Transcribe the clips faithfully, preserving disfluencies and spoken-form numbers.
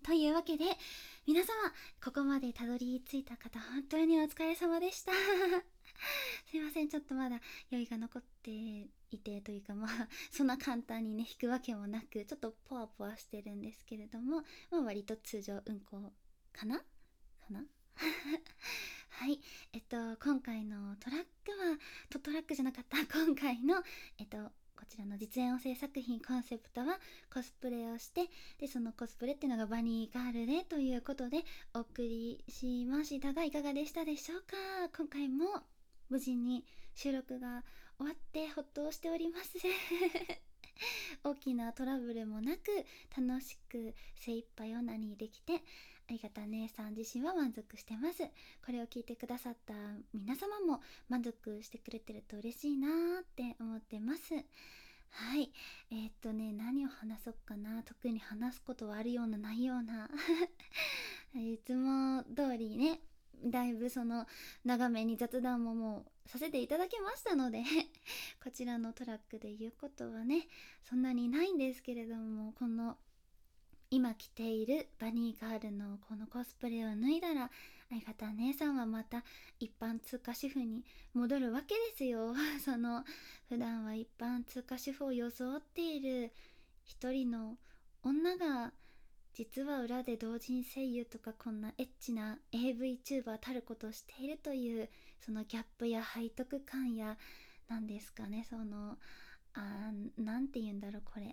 というわけで皆様、ここまでたどり着いた方本当にお疲れ様でしたすいません、ちょっとまだ酔いが残っていてというか、まあそんな簡単にね引くわけもなく、ちょっとポワポワしてるんですけれども、まあ、割と通常運行かなかなはい、えっと今回のトラックはトトラックじゃなかった今回のえっとこちらの実演音声作品コンセプトはコスプレをして、でそのコスプレっていうのがバニーガールでということでお送りしましたが、いかがでしたでしょうか。今回も無事に収録が終わってほっとしております大きなトラブルもなく楽しく精一杯オナニーできて、ありがた姉さん自身は満足してます。これを聞いてくださった皆様も満足してくれてると嬉しいなーって思ってます。はい、えー、っとね何を話そうかな。特に話すことはあるようなないようないつも通りね、だいぶその長めに雑談ももうさせていただきましたのでこちらのトラックで言うことはねそんなにないんですけれども、この今着ているバニーガールのこのコスプレを脱いだら、相方姉さんはまた一般通過主婦に戻るわけですよその普段は一般通過主婦を装っている一人の女が、実は裏で同人声優とかこんなエッチな エーブイ チューバーたることをしているという、そのギャップや背徳感やなんですかね、そのあーなんて言うんだろうこれ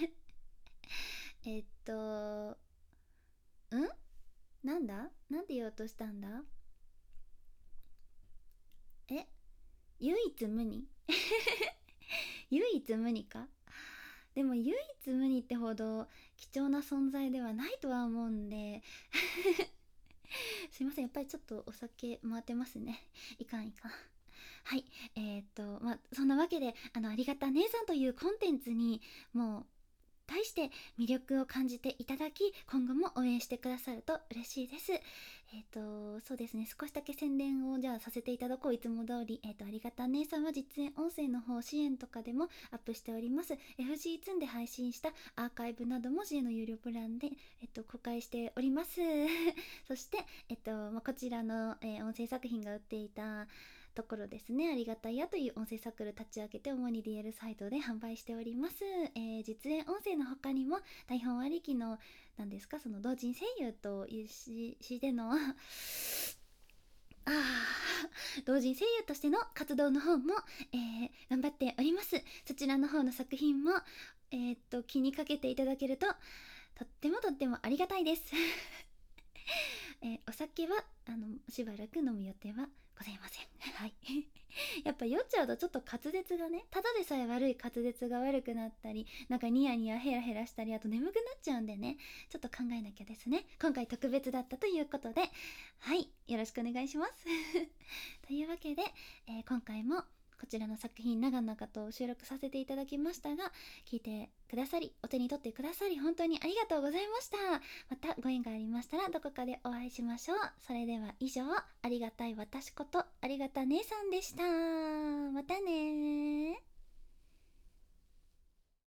えっとんなんだなんて言おうとしたんだ。え唯一無二唯一無二か。でも唯一無二ってほど貴重な存在ではないとは思うんですいません、やっぱりちょっとお酒回ってますね。いかんいかん。はい、えー、っとまあそんなわけで、あのありがた姉さんというコンテンツにもう対して魅力を感じていただき、今後も応援してくださると嬉しいです。えっ、とそうですね、少しだけ宣伝をじゃあさせていただこう。いつも通り、えっ、とありがた姉さんは実演音声の方支援とかでもアップしております。 エフジーツー で配信したアーカイブなども支援の有料プランで、えっと、公開しておりますそして、えっとまあ、こちらの、えー音声作品が売っていたところですね、ありがたいやという音声サークル立ち上げて、主に ディーエル サイトで販売しております。えー、実演音声の他にも台本ありきの何ですか、その同人声優というしでのあ同人声優としての活動の方も、えー、頑張っております。そちらの方の作品もえー、っと気にかけていただけるととってもとってもありがたいですえー、お酒はあのしばらく飲む予定はございませんはいやっぱ酔っちゃうとちょっと滑舌がね、ただでさえ悪い滑舌が悪くなったり、なんかニヤニヤヘラヘラしたり、あと眠くなっちゃうんでね、ちょっと考えなきゃですね。今回特別だったということで、はい、よろしくお願いしますというわけで、えー今回もこちらの作品長々と収録させていただきましたが、聞いてくださり、お手に取ってくださり本当にありがとうございました。またご縁がありましたらどこかでお会いしましょう。それでは以上、ありがたい私ことありがた姉さんでした。またねー。